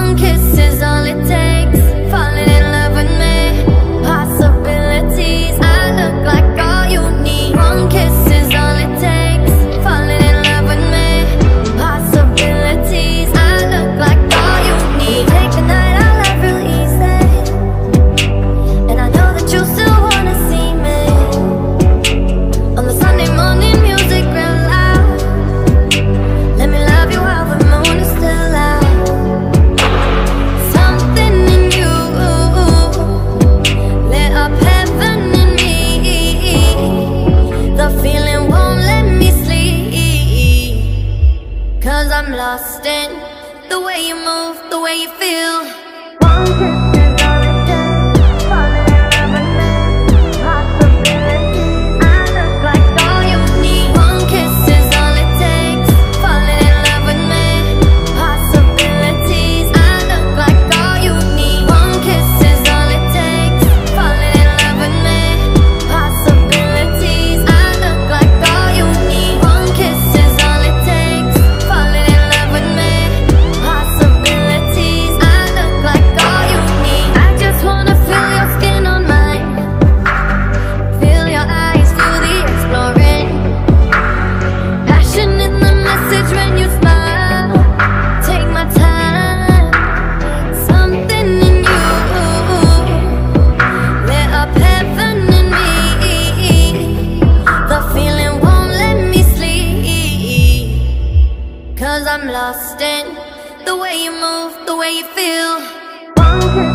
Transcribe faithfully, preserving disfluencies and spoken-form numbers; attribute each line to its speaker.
Speaker 1: One kiss is all it takes. Falling in love with me. Possibilities. I look like all you need. One kiss is all it takes. Falling in love with me. Possibilities. I look like all you need. Take the night out life real easy, and I know that you still wanna see me. On the Sunday morning, music real loud. Let me love you while the moon is still out. Something in you lit up heaven in me. The feeling won't let me sleep, 'cause I'm lost in the way you move, the way you feel. One kiss is all it takes. Falling in love with me. Possibilities. I look like all you need. One kiss is all it takes. Falling in love with me. Possibilities. I look like all you need. One kiss is all it takes. Falling in love with me. Possibilities. I look like all you need. One kiss is all it takes. Falling in love with me. Possibilities. I look like all you need. I just wanna feel your skin on mine. Feel your eyes, feel the exploring. Passion in the message when you smile. Take my time. Something in you lit up heaven in me. The feeling won't let me sleep, 'cause I'm lost in the way you move, the way you feel. One kiss